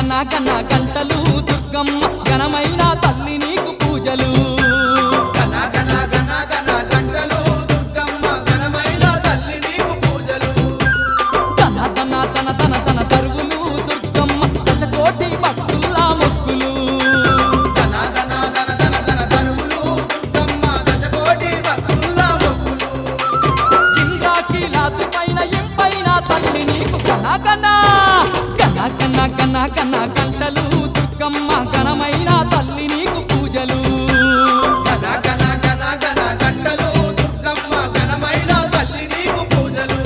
గన గంటలు దుర్గమ్మ ఘనమైన తల్లి నీకు పూజలు గన గన గన గన గంటలు దుర్గమ్మ ఘనమైన తల్లి నీకు పూజలు తన తన తన తన తన తరువులు దుర్గమ్మ దశకోటి భక్తుల మొక్కులు గన గన గన గన గన తరువులు దుర్గమ్మ దశకోటి భక్తుల మొక్కులు ఇంద్రాకి లాతు పైన ఇంపైన తల్లి నీకు గన గన గన గన గన గన గంటలు దుర్గమ్మ ఘనమైన తల్లి నీకు పూజలు గన గన గన గన గంటలు దుర్గమ్మ ఘనమైన తల్లి నీకు పూజలు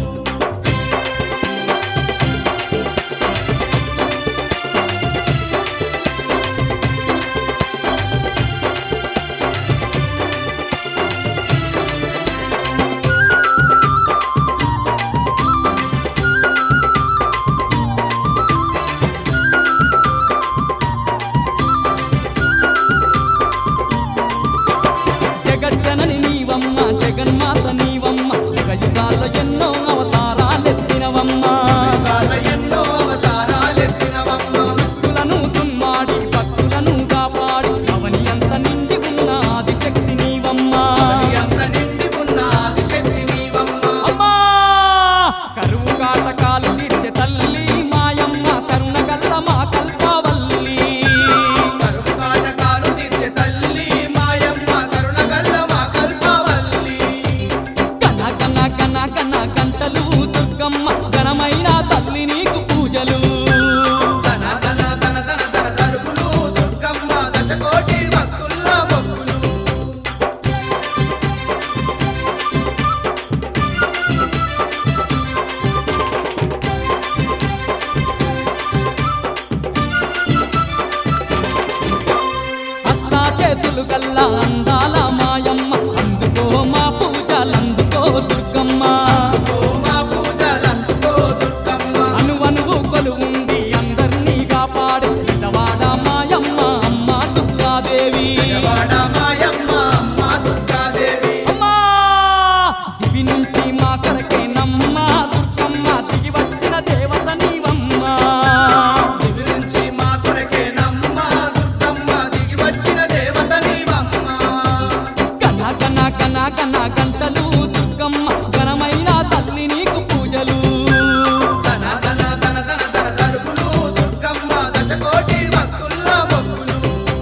జగజ్జనని నీవమ్మ జగన్మాత నీవమ్మ యుగాల్లో ఎన్నో అవతారాలెత్తినవమ్మ కాల ఎన్నో అవతారాలెత్తినవమ్మ దుష్టులను దున్మాడి భక్తులను కాపాడి అవని అంత నిండి ఉన్న ఆదిశక్తి నీవమ్మ అంత నిండి ఉన్న ఆదిశక్తి నీవమ్మ అమ్మా కరువు కాటకాలు తీర్చే తల్లి మాయమ్మ కరుణ గల్ల మా కల్పవల్లి కరువు కాటకాలు తీర్చే తల్లి మాయమ్మ కరుణగల్ల మా కల్పవల్లి గన గన గన గన గంటలు దుర్గమ్మ ఘనమైన తల్లి నీకు పూజలు తన తన తన తన తన తరుపులు దుర్గమ్మ దశకోటి భక్తుల మొక్కులు అష్టా చేతులు గల్ల అందాల మాయమ్మ అందుకో మా పూజలందుకో దుర్గమ్మ ఓ మా పూజలందుకో దుర్గమ్మ అనువనువు కొలువుండి అందర్నీ కాపాడే పెదవాడ మాయమ్మ అమ్మ దుర్గాదేవి వాడ మాయమ్మ అమ్మ దుర్గాదేవి అమ్మా దివి నుంచి మా కొరకే నమ్మ దుర్గమ్మ దిగి వచ్చిన దేవత నీవమ్మ దివి నుంచి మా కొరకే నమ్మ దుర్గమ్మ దిగి వచ్చిన దేవత నీవమ్మ గన గన గన గన గంటలు దుర్గమ్మ ఘనమైన తల్లి నీకు పూజలు తన తన తన తన తన తరుపులు దుర్గమ్మ దశకోటి భక్తుల మొక్కులు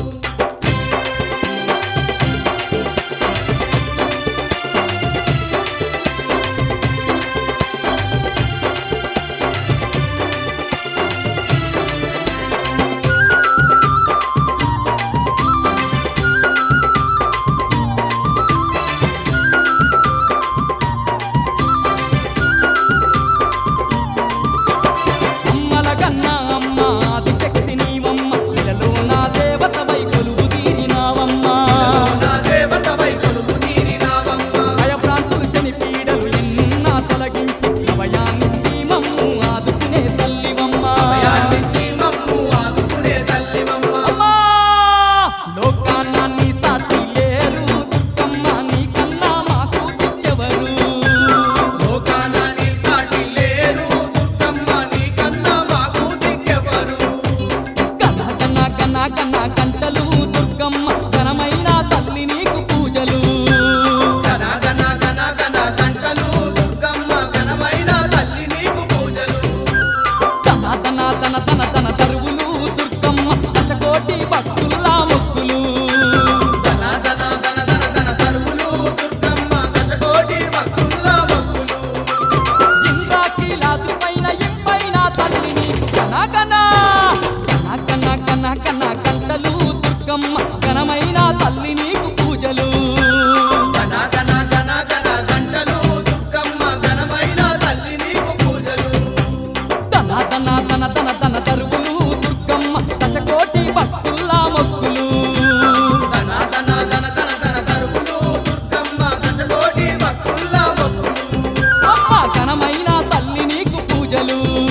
అమ్మల కన్న అమ్మ ఆదిశక్తి నీవమ్మ ఇలలో నా దేవత వై కొలువు తీరినావమ్మ నా దేవత వై కొలువు తీరినావమ్మ భయభ్రాంతులు శని పీడలు ఎన్నా తొలగించి అభయాన్నిచ్చి మమ్ము ఆదుకునే తల్లివమ్మ భయాన్నిచ్చి మమ్ము ఆదుకునే తల్లివమ్మ అమ్మా లోకాన్న నీ సాటి లేరు దుర్గమ్మ నీకన్నా మాకు దిక్కెవరు లోకాన నీ సాటి లేరు దుర్గమ్మ నీకన్నా మాకు దిక్కెవరు గన గన గన గన గంటలు దుర్గమ్మ ఘనమైన తల్లి నీకు పూజలు గన గన గన గన గంటలు దుర్గమ్మ ఘనమైన తల్లి నీకు పూజలు తన తన తన తన తన తరువులు దుర్గమ్మ దశకోటి భక్తుల మొక్కులు ధన ధన ధన ధన ధన తరువులు దుర్గమ్మ దశకోటి భక్తుల మొక్కులు ఇంద్రాకి లాతు పైన ఇంపైన తల్లి నీకు గన గన గన గన గన గన గంటలు దుర్గమ్మ ఘనమైన తల్లి నీకు పూజలు గన గన గన గన గంటలు దుర్గమ్మ ఘనమైన తల్లి నీకు పూజలు తన తన తన తన తన తరువులు దుర్గమ్మ దశకోటి భక్తుల మొక్కులు ధన ధన ధన ధన ధన తరువులు దుర్గమ్మ దశకోటి భక్తుల మొక్కులు అమ్మ ఘనమైన తల్లి నీకు పూజలు